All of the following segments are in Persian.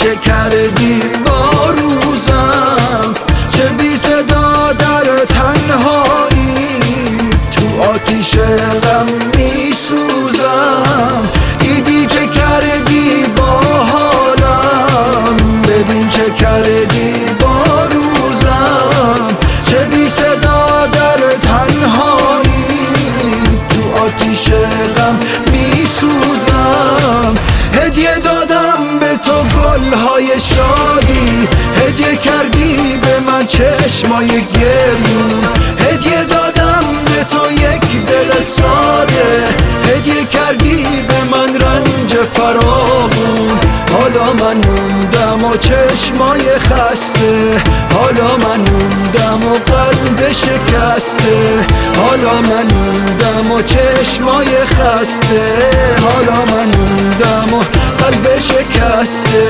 چه کردی با روزم، چه بی صدا در تنهایی تو آتیش غم می سوزم. دیدی چه کردی با حالم، ببین چه کردی با روزم، چه بی صدا در تنهایی تو آتیش غم می سوزم. هدیه دادم به تو گلهای شادی، هدیه کردی به من چشمای گریون، هدیه دادم به تو یک دل ساده، هدیه کردی به من رنج فراوون. حالا من موندم و چشمای خسته، حالا من موندم و قلب شکسته، حالا من موندم و چشمای خسته، حالا من موندم و قلب شکسته.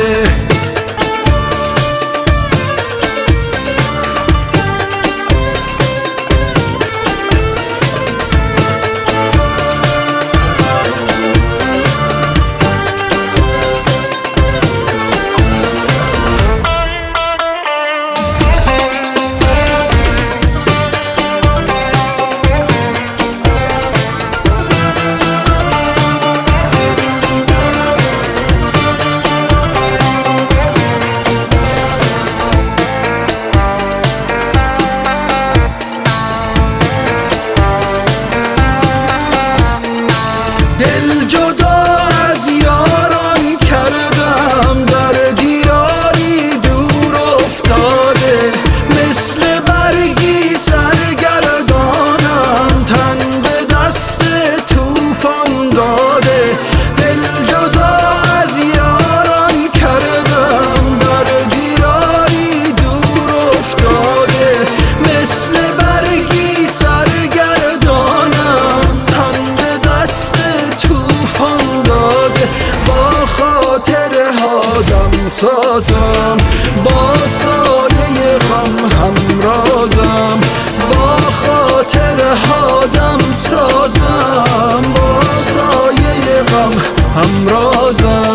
دل جدا از یاران کردم، در دیاری دور افتاده، مثل برگی سرگردانم، تن به دست توفان داده. دل جدا از یاران کردم، در دیاری دور افتاده، مثل برگی سرگردانم، تن به دست توفان داده. با خاطر هادم سازم، با سایه غم همرازم، با خاطر هادم سازم، با سایه غم همرازم.